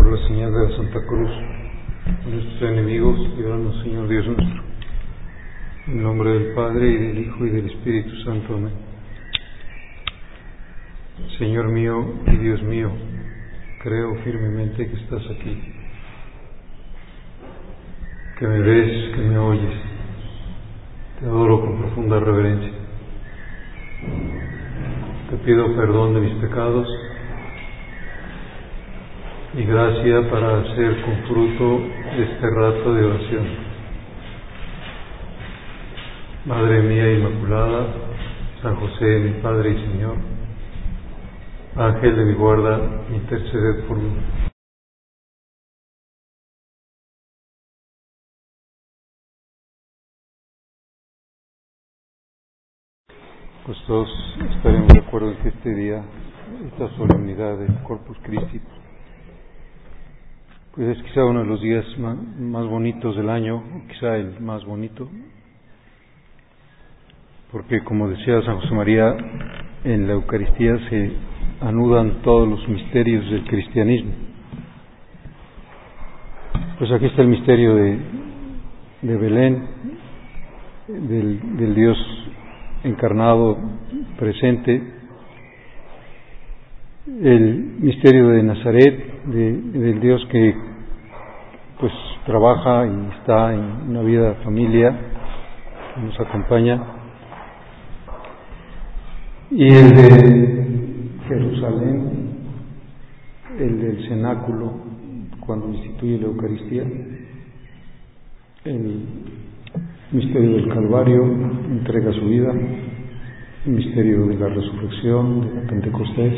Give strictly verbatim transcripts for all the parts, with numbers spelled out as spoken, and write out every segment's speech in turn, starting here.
por la señal de la Santa Cruz de nuestros enemigos, líbranos, Señor Dios nuestro. En el nombre del Padre, y del Hijo, y del Espíritu Santo. Amén. Señor mío y Dios mío, creo firmemente que estás aquí, que me ves, que me oyes. Te adoro con profunda reverencia. Te pido perdón de mis pecados y gracia para hacer con fruto este rato de oración. Madre mía Inmaculada, San José, mi Padre y Señor, Ángel de mi guarda, interceded por mí. Pues todos estaremos de acuerdo en que este día, esta solemnidad del Corpus Christi, pues es quizá uno de los días más, más bonitos del año, quizá el más bonito, porque como decía San José María, en la Eucaristía se anudan todos los misterios del cristianismo. Pues aquí está el misterio de, de Belén, del, del Dios encarnado presente, el misterio de Nazaret, de, del Dios que pues trabaja y está en una vida de familia que nos acompaña, y el de Jerusalén, el del cenáculo cuando instituye la Eucaristía, el misterio del Calvario, entrega su vida, el misterio de la resurrección, de la Pentecostés,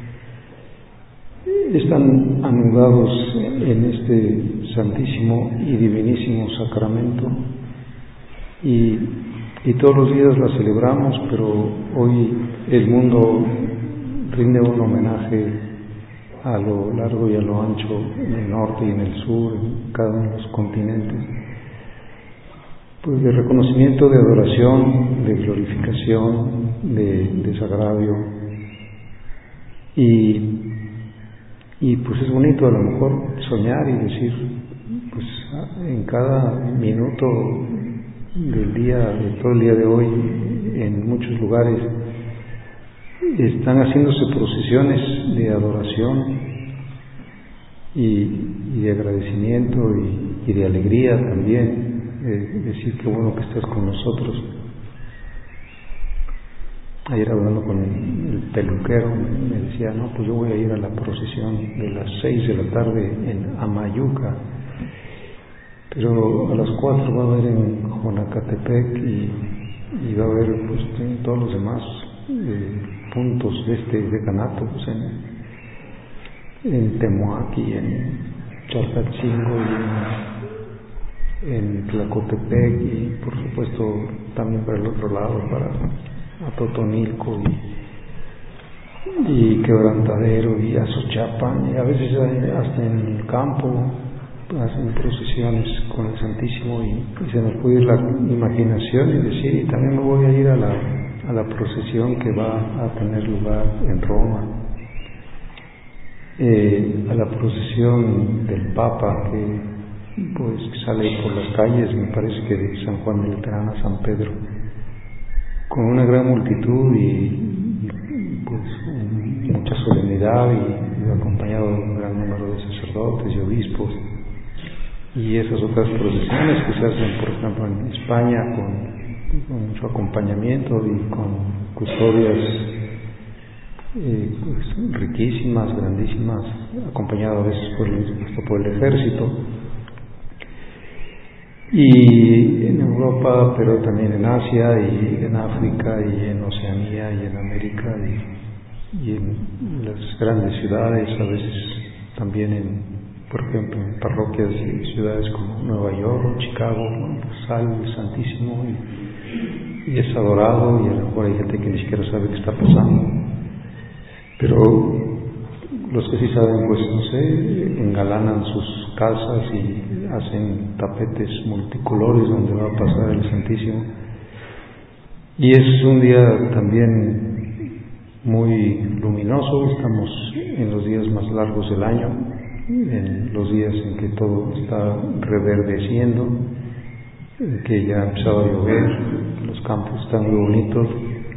están anudados en este santísimo y divinísimo sacramento, y, y todos los días la celebramos, pero hoy el mundo rinde un homenaje a lo largo y a lo ancho, en el norte y en el sur, en cada uno de los continentes, pues de reconocimiento, de adoración, de glorificación, de desagravio, y, y pues es bonito a lo mejor soñar y decir, pues en cada minuto del día, de todo el día de hoy, en muchos lugares están haciéndose procesiones de adoración y, y de agradecimiento y, y de alegría también. Eh, decir que bueno que estás con nosotros. Ayer hablando con el peluquero me decía, no, pues yo voy a ir a la procesión de las seis de la tarde en Amayuca, pero a las cuatro va a haber en Jonacatepec y, y va a haber pues en todos los demás eh, puntos de este decanato, pues en, en Temuac y en Chalcatzingo y en en Tlacotepec y por supuesto también para el otro lado, para Atotonilco y, y Quebrantadero y Azochapan, y a veces hasta en el campo hacen procesiones con el Santísimo, y, y se nos puede ir la imaginación y decir, y también me voy a ir a la, a la procesión que va a tener lugar en Roma, eh, a la procesión del Papa que pues sale por las calles, me parece que de San Juan de Letrán a San Pedro, con una gran multitud y, y pues mucha solemnidad, y, y acompañado de un gran número de sacerdotes y obispos, y esas otras procesiones que se hacen por ejemplo en España con, con mucho acompañamiento y con custodias eh, pues, riquísimas, grandísimas, acompañadas a veces por el, por el ejército. Y en Europa, pero también en Asia y en África y en Oceanía y en América y, y en las grandes ciudades, a veces también en, por ejemplo, en parroquias y ciudades como Nueva York, Chicago, pues sale el Santísimo y, y es adorado, y a lo mejor hay gente que ni siquiera sabe qué está pasando, pero los que sí saben, pues no sé, engalanan sus casas y hacen tapetes multicolores donde va a pasar el Santísimo, y es un día también muy luminoso. Estamos en los días más largos del año, en los días en que todo está reverdeciendo, en que ya ha empezado a llover, los campos están muy bonitos,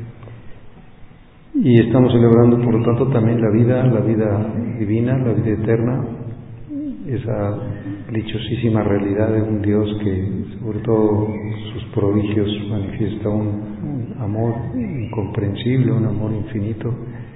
y estamos celebrando por lo tanto también la vida, la vida divina, la vida eterna, esa dichosísima realidad de un Dios que sobre todo sus prodigios manifiesta un, un amor incomprensible, un amor infinito.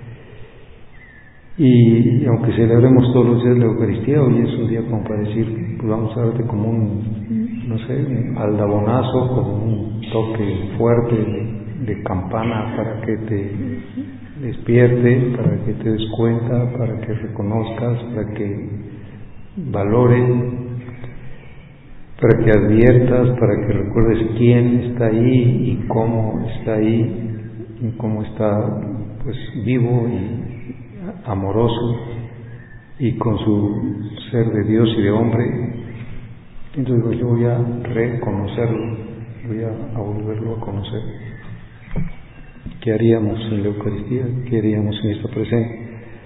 Y aunque celebremos todos los días la Eucaristía, hoy es un día como para decir, pues vamos a darte como un, no sé, un aldabonazo, como un toque fuerte de, de campana para que te despierte, para que te des cuenta, para que reconozcas, para que valores, para que adviertas, para que recuerdes quién está ahí y cómo está ahí, y cómo está pues vivo y amoroso y con su ser de Dios y de hombre. Entonces yo voy a reconocerlo, voy a, a volverlo a conocer. ¿Qué haríamos en la Eucaristía? ¿Qué haríamos en esta presencia?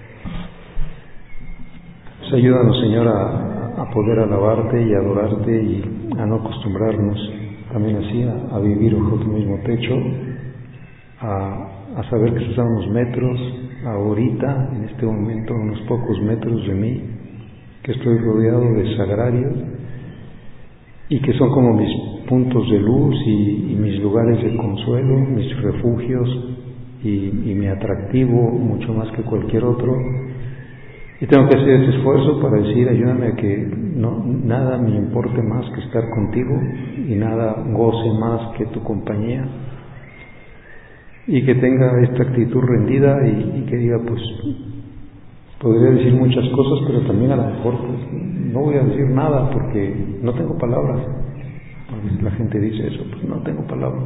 Pues ayúdanos, Señor, a, a poder alabarte y adorarte y a no acostumbrarnos también así a, a vivir bajo tu mismo techo, a, a saber que estamos a unos metros, ahorita, en este momento, a unos pocos metros de mí, que estoy rodeado de sagrarios y que son como mis puntos de luz y, y mis lugares de consuelo, mis refugios y, y mi atractivo mucho más que cualquier otro. Y tengo que hacer ese esfuerzo para decir, ayúdame a que no, nada me importe más que estar contigo y nada goce más que tu compañía, y que tenga esta actitud rendida y, y que diga, pues podría decir muchas cosas, pero también a lo mejor pues, no voy a decir nada porque no tengo palabras. La gente dice eso, pues no tengo palabras.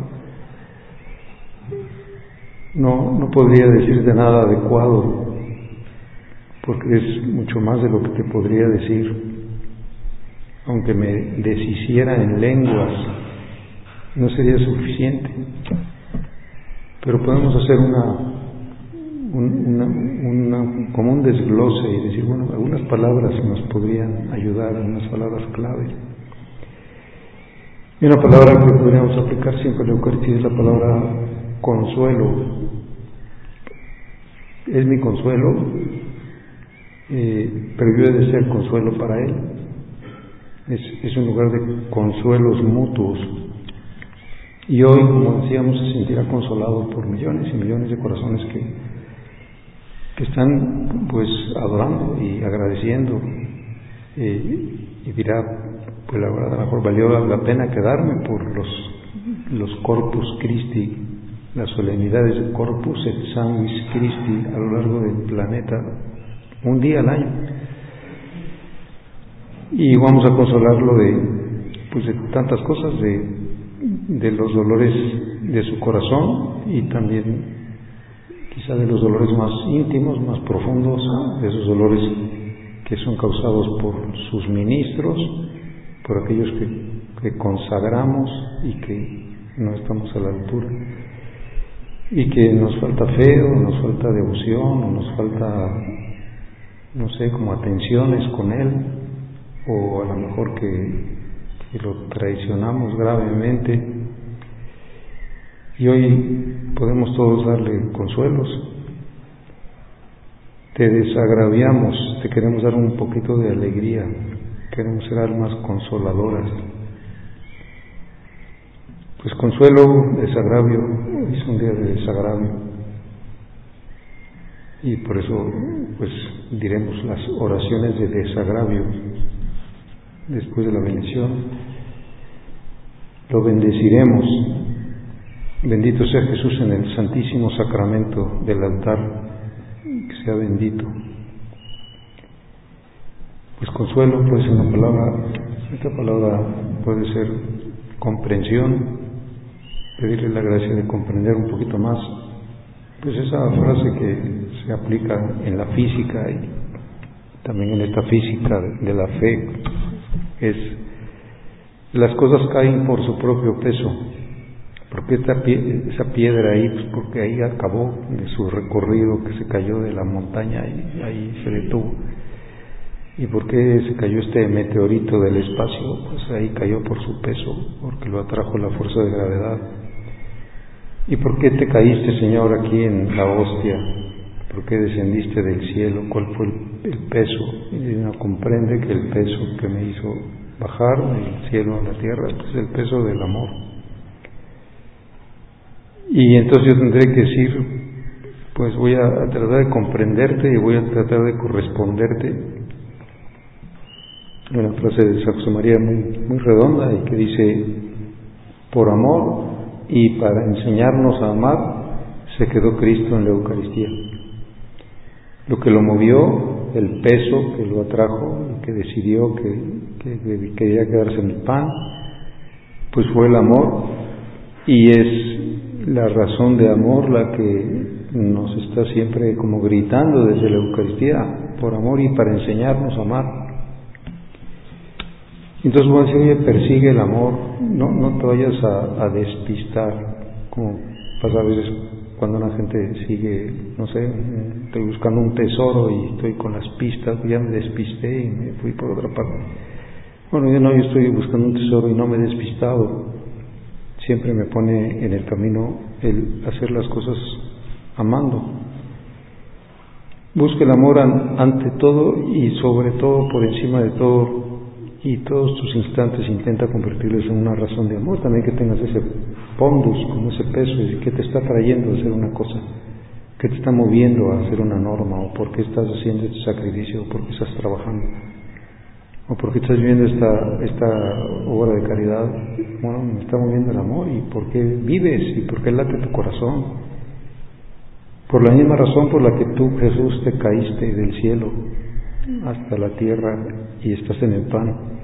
No, no podría decirte nada adecuado porque es mucho más de lo que te podría decir. Aunque me deshiciera en lenguas, no sería suficiente. Pero podemos hacer una, un, una, una, como un desglose y decir, bueno, algunas palabras nos podrían ayudar, algunas palabras clave. Y una palabra que podríamos aplicar siempre en la Eucaristía es la palabra consuelo. Es mi consuelo, eh, pero yo he de ser consuelo para Él. Es, es un lugar de consuelos mutuos. Y hoy, como decíamos, se sentirá consolado por millones y millones de corazones que, que están pues adorando y agradeciendo, eh, y dirá, pues la verdad a lo mejor valió la pena quedarme por los, los Corpus Christi, las solemnidades de Corpus et Sanguis Christi a lo largo del planeta, un día al año. Y vamos a consolarlo de, pues de tantas cosas, de de los dolores de su corazón y también quizá de los dolores más íntimos, más profundos, de esos dolores que son causados por sus ministros, por aquellos que, que consagramos y que no estamos a la altura, y que nos falta fe o nos falta devoción o nos falta, no sé, como atenciones con Él, o a lo mejor que y lo traicionamos gravemente, y hoy podemos todos darle consuelos. Te desagraviamos, te queremos dar un poquito de alegría, queremos ser almas consoladoras. Pues consuelo, desagravio, hoy es un día de desagravio, y por eso pues diremos las oraciones de desagravio después de la bendición. Lo bendeciremos. Bendito sea Jesús en el santísimo sacramento del altar, que sea bendito. Pues consuelo puede ser una palabra, esta palabra puede ser comprensión, pedirle la gracia de comprender un poquito más, pues esa frase que se aplica en la física y también en esta física de la fe, es: las cosas caen por su propio peso. Porque esta pie, esa piedra ahí, pues porque ahí acabó de su recorrido, que se cayó de la montaña y ahí se detuvo. ¿Y por qué se cayó este meteorito del espacio? Pues ahí cayó por su peso, porque lo atrajo la fuerza de gravedad. ¿Y por qué te caíste, Señor, aquí en la hostia? ¿Por qué descendiste del cielo? ¿Cuál fue el, el peso? Y uno comprende que el peso que me hizo bajar del cielo a la tierra es el peso del amor. Y entonces yo tendré que decir, pues voy a tratar de comprenderte y voy a tratar de corresponderte. Una frase de San José María muy, muy redonda y que dice: por amor y para enseñarnos a amar se quedó Cristo en la Eucaristía. Lo que lo movió, el peso que lo atrajo y que decidió que, que, que quería quedarse en el pan, pues fue el amor, y es la razón de amor la que nos está siempre como gritando desde la Eucaristía: por amor y para enseñarnos a amar. Entonces voy a decir: oye, persigue el amor, no, no te vayas a, a despistar, como pasa a veces cuando una gente sigue, no sé, estoy buscando un tesoro y estoy con las pistas, ya me despisté y me fui por otra parte. Bueno, yo no, yo estoy buscando un tesoro y no me he despistado. Siempre me pone en el camino el hacer las cosas amando. Busca el amor an, ante todo y sobre todo, por encima de todo, y todos tus instantes intenta convertirlos en una razón de amor. También que tengas ese pondus, como ese peso, y qué te está trayendo a hacer una cosa, qué te está moviendo a hacer una norma, o por qué estás haciendo este sacrificio, o por qué estás trabajando, o por qué estás viviendo esta, esta obra de caridad. Bueno, me está moviendo el amor, y por qué vives, y por qué late tu corazón. Por la misma razón por la que tú, Jesús, te caíste del cielo hasta la tierra y estás en el pan.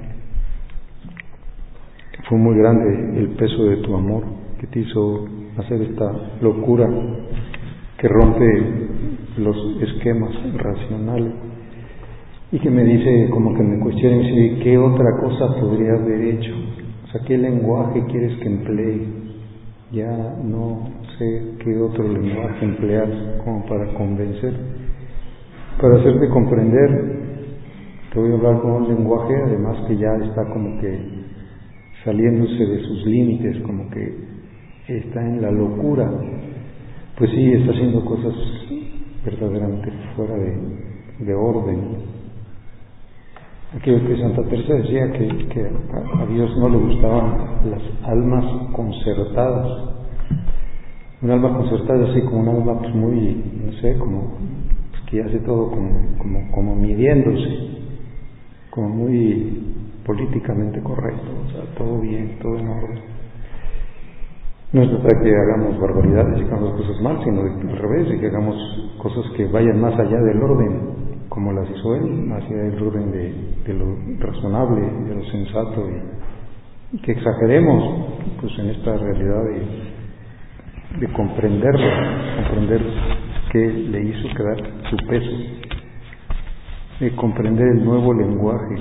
Fue muy grande el peso de tu amor que te hizo hacer esta locura que rompe los esquemas racionales y que me dice, como que me cuestiona y dice: ¿qué otra cosa podría haber hecho? O sea, ¿qué lenguaje quieres que emplee? Ya no sé qué otro lenguaje emplear como para convencer, para hacerte comprender. Te voy a hablar con un lenguaje además que ya está como que saliéndose de sus límites, como que está en la locura. Pues sí, está haciendo cosas verdaderamente fuera de, de orden. Aquello que Santa Teresa decía, que, que a Dios no le gustaban las almas concertadas. Un alma concertada es así como un alma pues muy, no sé, como pues, que hace todo como, como, como midiéndose, como muy políticamente correcto, o sea, todo bien, todo en orden. No se trata de que hagamos barbaridades y que hagamos cosas mal, sino de, al revés, de que hagamos cosas que vayan más allá del orden, como las hizo él, más allá del orden de, de lo razonable, de lo sensato, y, y que exageremos pues en esta realidad de, de comprenderlo, comprender qué le hizo quedar su peso, de comprender el nuevo lenguaje,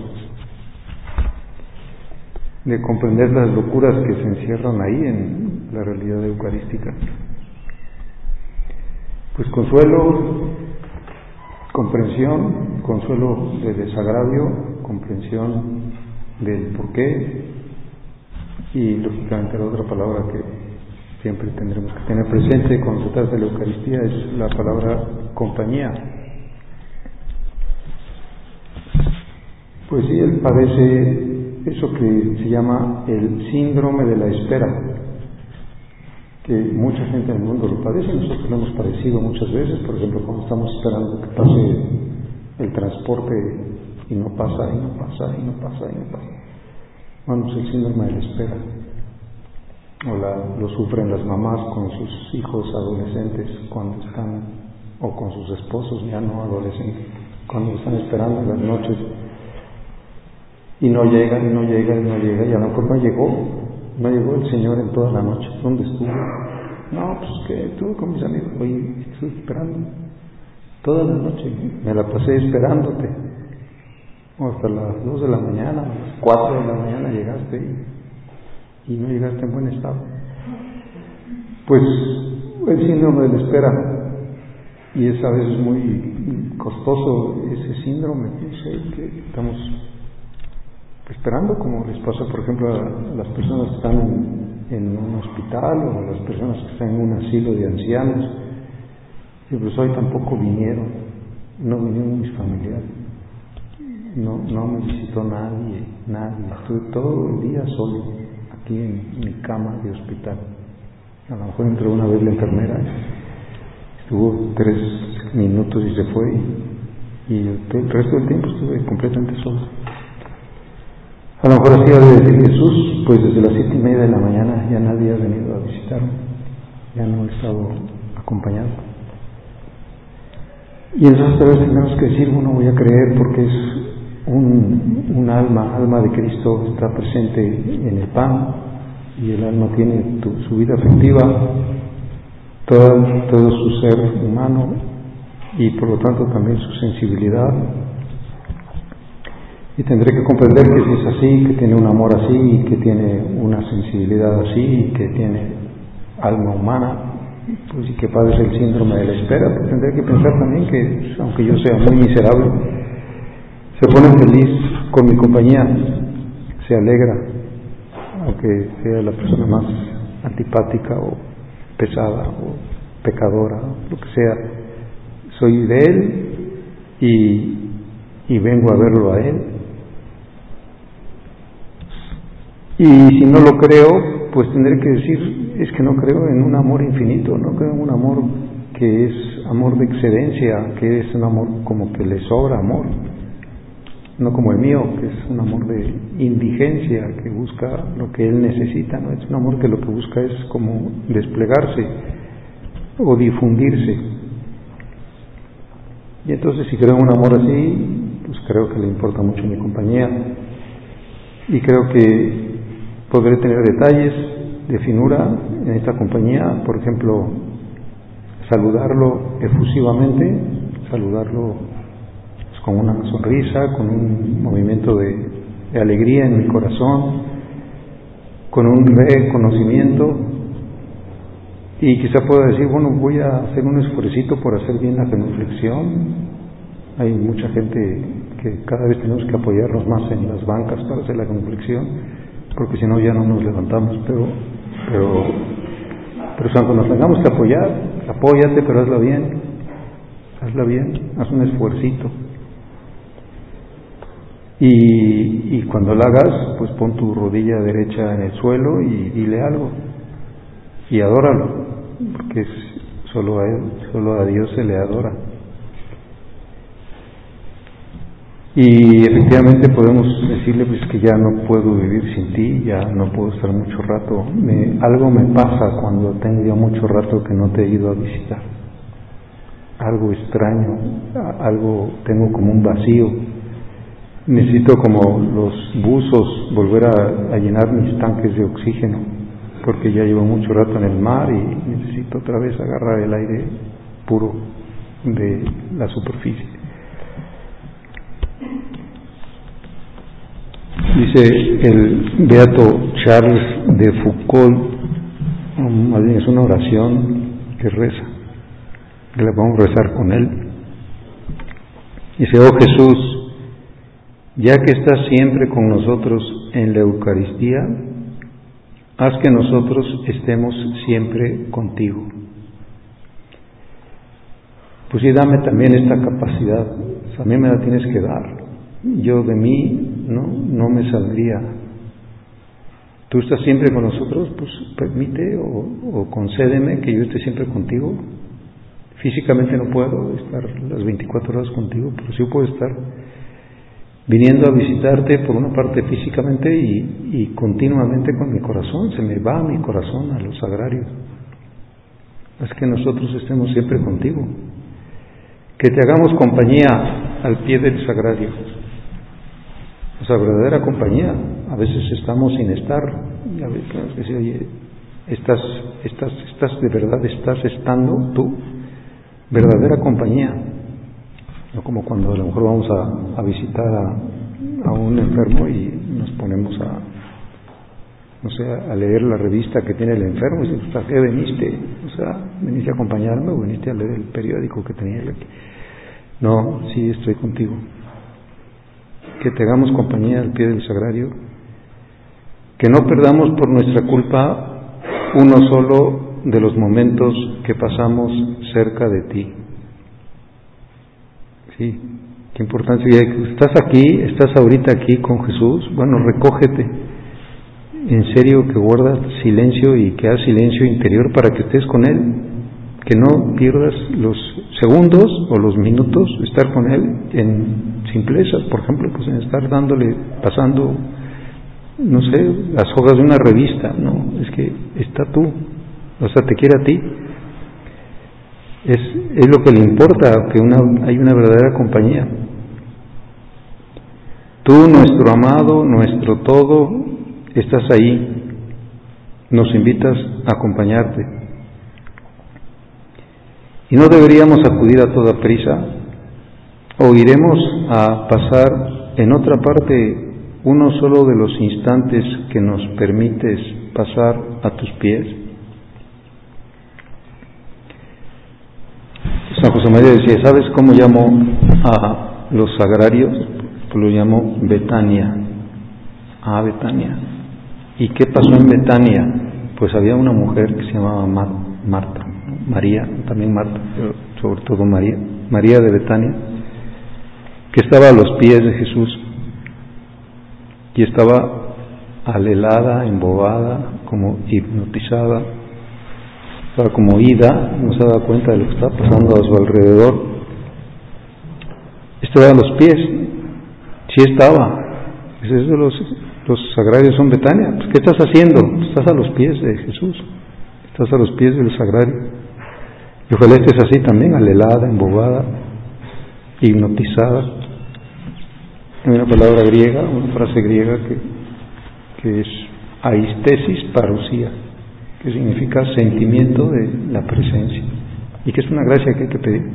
de comprender las locuras que se encierran ahí en la realidad eucarística. Pues consuelo, comprensión, consuelo de desagravio, comprensión del porqué, y lógicamente la otra palabra que siempre tendremos que tener presente cuando se trata de la Eucaristía es la palabra compañía. Pues sí, él padece eso que se llama el síndrome de la espera, que mucha gente en el mundo lo padece. Nosotros lo hemos padecido muchas veces, por ejemplo, cuando estamos esperando que pase el transporte y no pasa, y no pasa, y no pasa, y no pasa. Bueno, pues el síndrome de la espera, o la, lo sufren las mamás con sus hijos adolescentes cuando están, o con sus esposos ya no adolescentes, cuando están esperando en las noches y no llega, y no llega, y no llega, y a lo mejor no llegó, no llegó el Señor en toda la noche. ¿Dónde estuvo? No, pues que estuve con mis amigos, oye, estuve esperando toda la noche, me la pasé esperándote, o hasta las dos de la mañana, a las cuatro de la mañana llegaste y, y no llegaste en buen estado. Pues el síndrome de la espera y es a veces muy costoso ese síndrome, no sé, que estamos esperando, como les pasa por ejemplo a las personas que están en, en un hospital o a las personas que están en un asilo de ancianos. Y pues hoy tampoco vinieron, no vinieron mis familiares, no, no me visitó nadie, nadie, estuve todo el día solo aquí en mi cama de hospital. A lo mejor entró una vez la enfermera, estuvo tres minutos y se fue, y el, el resto del tiempo estuve completamente solo. A lo mejor así ha de decir Jesús, pues desde las siete y media de la mañana ya nadie ha venido a visitarme, ya no he estado acompañado. Y entonces tal vez tenemos que decir, bueno, voy a creer porque es un, un alma, alma de Cristo está presente en el pan, y el alma tiene tu, su vida afectiva, todo, todo su ser humano, y por lo tanto también su sensibilidad. Y tendré que comprender que si es así, que tiene un amor así, que tiene una sensibilidad así, que tiene alma humana, pues y que padece el síndrome de la espera, pues tendré que pensar también que, aunque yo sea muy miserable, se pone feliz con mi compañía, se alegra, aunque sea la persona más antipática o pesada o pecadora, lo que sea. Soy de él y, y vengo a verlo a él. Y si no lo creo, pues tendré que decir, es que no creo en un amor infinito, no creo en un amor que es amor de excedencia, que es un amor como que le sobra amor, no como el mío, que es un amor de indigencia, que busca lo que él necesita, ¿no? Es un amor que lo que busca es como desplegarse o difundirse. Y entonces si creo en un amor así, pues creo que le importa mucho mi compañía, y creo que podré tener detalles de finura en esta compañía, por ejemplo, saludarlo efusivamente, saludarlo pues, con una sonrisa, con un movimiento de, de alegría en mi corazón, con un reconocimiento, y quizá pueda decir, bueno, voy a hacer un esfuercito por hacer bien la genuflexión. Hay mucha gente que cada vez tenemos que apoyarnos más en las bancas para hacer la genuflexión, porque si no ya no nos levantamos, pero pero pero cuando nos tengamos que apoyar, apóyate, pero hazla bien, hazla bien, haz un esfuercito. Y, y cuando la hagas, pues pon tu rodilla derecha en el suelo y dile algo, y adóralo, porque es, solo a él, solo a Dios se le adora. Y efectivamente podemos decirle pues que ya no puedo vivir sin ti, ya no puedo estar mucho rato, me, algo me pasa cuando tengo ya mucho rato que no te he ido a visitar, algo extraño, algo, tengo como un vacío, necesito como los buzos volver a, a llenar mis tanques de oxígeno, porque ya llevo mucho rato en el mar y necesito otra vez agarrar el aire puro de la superficie. Dice el beato Charles de Foucault, más bien es una oración que reza, que la vamos a rezar con él. Dice: oh Jesús, ya que estás siempre con nosotros en la Eucaristía, haz que nosotros estemos siempre contigo. Pues sí, dame también esta capacidad, a mí me la tienes que dar. Yo de mí no, no me saldría. Tú estás siempre con nosotros, pues permite o, o concédeme que yo esté siempre contigo. Físicamente no puedo estar las veinticuatro horas contigo, pero sí puedo estar viniendo a visitarte por una parte físicamente y, y continuamente con mi corazón. Se me va mi corazón a los sagrarios. Es que nosotros estemos siempre contigo, que te hagamos compañía al pie del sagrario. O sea, verdadera compañía. A veces estamos sin estar, y a veces tenemos que decir, oye, estás, estás, estás de verdad, estás estando tú, verdadera compañía. No como cuando a lo mejor vamos a, a visitar a, a un enfermo y nos ponemos a, no sé, a leer la revista que tiene el enfermo, y dice, ¿para qué veniste? O sea, ¿veniste a acompañarme o veniste a leer el periódico que tenía él aquí? No, sí, estoy contigo. Que te hagamos compañía al pie del sagrario, que no perdamos por nuestra culpa uno solo de los momentos que pasamos cerca de ti. Sí, qué importancia. Estás aquí, estás ahorita aquí con Jesús, bueno, recógete. En serio, que guardas silencio y que haz silencio interior para que estés con Él, que no pierdas los segundos o los minutos de estar con Él en simplezas, por ejemplo, pues en estar dándole, pasando, no sé, las hojas de una revista. No, es que está tú, o sea, te quiere a ti. Es, es lo que le importa, que una, hay una verdadera compañía. Tú, nuestro amado, nuestro todo, estás ahí, nos invitas a acompañarte. Y no deberíamos acudir a toda prisa, o iremos a pasar en otra parte uno solo de los instantes que nos permites pasar a tus pies. San José María decía, ¿sabes cómo llamo a los sagrarios? Pues lo llamo Betania. Ah, Betania. ¿Y qué pasó en Betania? Pues había una mujer que se llamaba Mar- Marta, María, también Marta, pero sobre todo María, María de Betania, que estaba a los pies de Jesús y estaba alelada, embobada, como hipnotizada, estaba como ida, no se daba cuenta de lo que estaba pasando a su alrededor. Estaba a los pies, sí estaba. Es eso, los, los sagrarios son Betania. Pues, ¿qué estás haciendo? Estás a los pies de Jesús, estás a los pies del sagrario. Y ojalá estés así también, alelada, embobada, hipnotizada. Hay una palabra griega, una frase griega que, que es aistesis parusía, que significa sentimiento de la presencia, y que es una gracia que hay que pedir,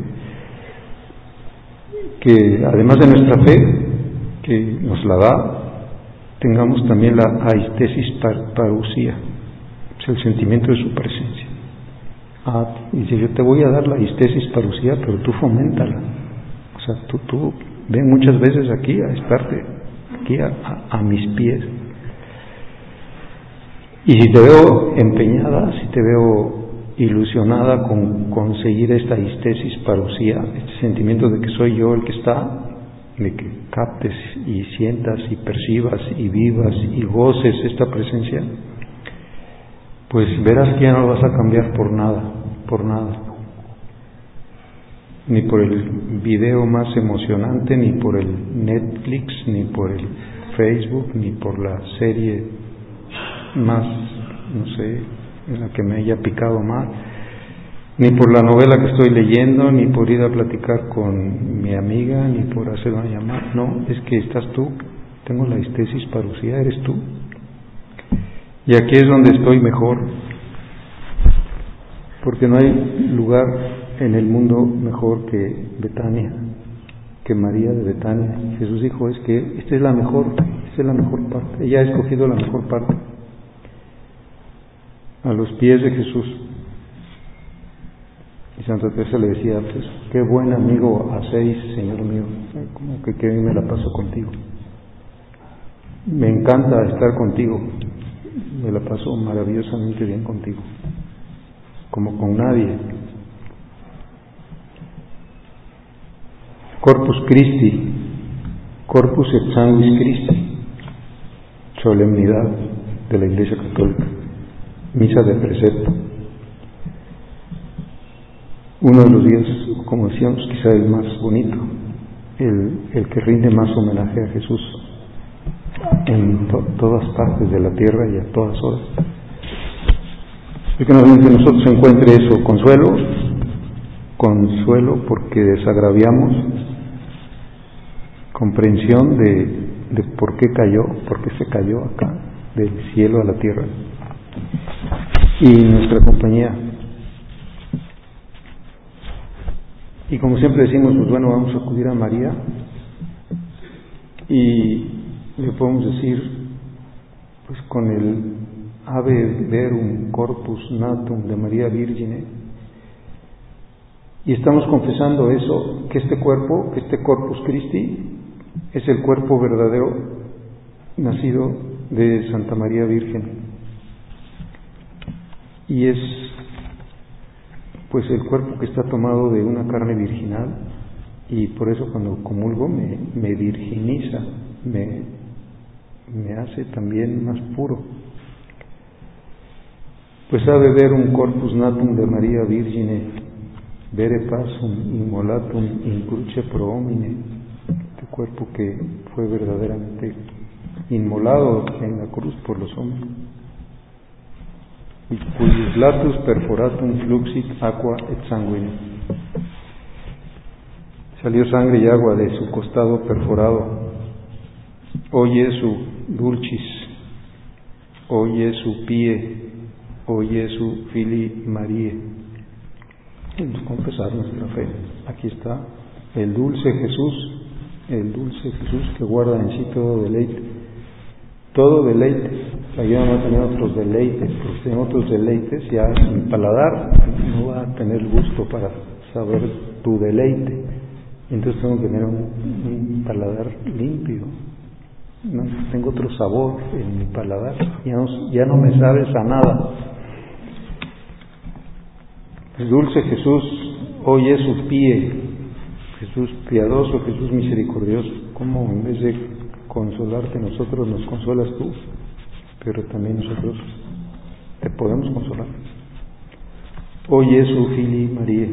que además de nuestra fe, que nos la da, tengamos también la aistesis par, parusía, es el sentimiento de su presencia. Ah, dice, yo te voy a dar la aistesis parusía, pero tú foméntala, o sea, tú, tú ven muchas veces aquí a estarte, aquí a, a, a mis pies. Y si te veo empeñada, si te veo ilusionada con conseguir esta aistesis parusía, este sentimiento de que soy yo el que está, de que captes y sientas y percibas y vivas y goces esta presencia, pues verás que ya no vas a cambiar por nada, por nada. Ni por el video más emocionante, ni por el Netflix, ni por el Facebook, ni por la serie más, no sé, en la que me haya picado más, ni por la novela que estoy leyendo, ni por ir a platicar con mi amiga, ni por hacer una llamada. No, es que estás tú, tengo la aistesis parusía, eres tú. Y aquí es donde estoy mejor, porque no hay lugar en el mundo mejor que Betania, que María de Betania. Jesús dijo, es que esta es la mejor, esta es la mejor parte, ella ha escogido la mejor parte, a los pies de Jesús. Y Santa Teresa le decía, pues qué buen amigo hacéis, Señor mío, como que qué bien me la paso contigo, me encanta estar contigo, me la paso maravillosamente bien contigo, como con nadie. Corpus Christi, Corpus et Sanguis Christi, solemnidad de la Iglesia Católica, misa de precepto, uno de los días, como decíamos, quizá el más bonito, el, el que rinde más homenaje a Jesús en to, todas partes de la tierra y a todas horas. Y que nosotros se encuentre eso, consuelo, consuelo porque desagraviamos, comprensión de, de por qué cayó, por qué se cayó acá, del cielo a la tierra, y nuestra compañía. Y como siempre decimos, pues bueno, vamos a acudir a María y le podemos decir, pues con el Ave verum corpus natum de María Virgine. Y estamos confesando eso, que este cuerpo, que este Corpus Christi, es el cuerpo verdadero nacido de Santa María Virgen. Y es pues el cuerpo que está tomado de una carne virginal, y por eso cuando comulgo me, me virginiza, me, me hace también más puro. Pues a beber un corpus natum de María Virgine, vere pasum immolatum in cruce pro homine, este cuerpo que fue verdaderamente inmolado en la cruz por los hombres. Y cuius latus perforatum fluxit aqua et sanguine. Salió sangre y agua de su costado perforado. O Jesu dulcis, o Jesu pie, o Jesu fili Marie. Debemos confesar nuestra fe. Aquí está el dulce Jesús, el dulce Jesús que guarda en sí todo deleite, todo deleite. Aquí vamos a tener otros deleites, porque si tenemos otros deleites, ya mi paladar no va a tener gusto para saber tu deleite. Entonces tengo que tener un, un paladar limpio. No, tengo otro sabor en mi paladar, ya no, ya no me sabes a nada. El dulce Jesús, hoy es su pie, Jesús piadoso, Jesús misericordioso. ¿Cómo en vez de consolarte nosotros nos consolas tú? Pero también nosotros te podemos consolar. Hoy es su fili María.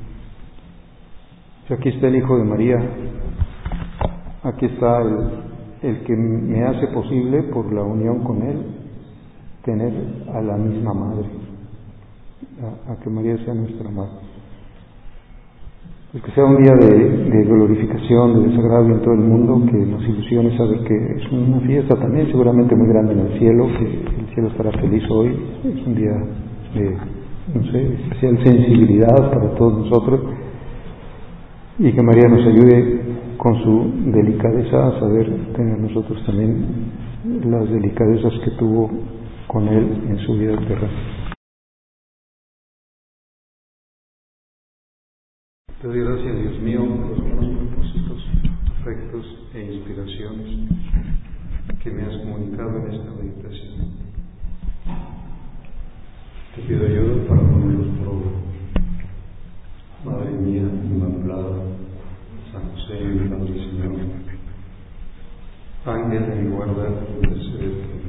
Aquí está el Hijo de María. Aquí está el, el que me hace posible, por la unión con Él, tener a la misma Madre, a, a que María sea nuestra Madre. Pues que sea un día de, de glorificación, de desagravio en todo el mundo, que nos ilusione saber que es una fiesta también seguramente muy grande en el cielo, que el cielo estará feliz hoy. Es un día de, no sé, especial sensibilidad para todos nosotros, y que María nos ayude con su delicadeza a saber tener nosotros también las delicadezas que tuvo con Él en su vida terrena. Te doy gracias, Dios mío, por los buenos propósitos, afectos e inspiraciones que me has comunicado en esta meditación. Te pido ayuda para ponerlos por obra. Madre mía Inmaculada, San José, mi Padre y Señor, Ángel de mi guarda,